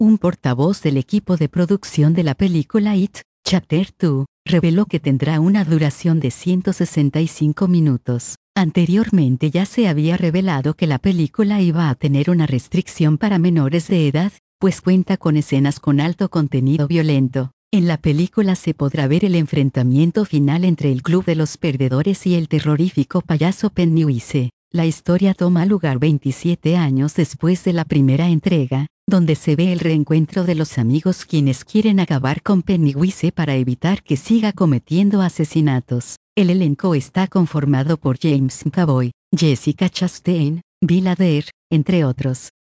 Un portavoz del equipo de producción de la película It, Chapter 2, reveló que tendrá una duración de 165 minutos. Anteriormente ya se había revelado que la película iba a tener una restricción para menores de edad, pues cuenta con escenas con alto contenido violento. En la película se podrá ver el enfrentamiento final entre el Club de los Perdedores y el terrorífico payaso Pennywise. La historia toma lugar 27 años después de la primera entrega, donde se ve el reencuentro de los amigos quienes quieren acabar con Pennywise para evitar que siga cometiendo asesinatos. El elenco está conformado por James McAvoy, Jessica Chastain, Bill Hader, entre otros.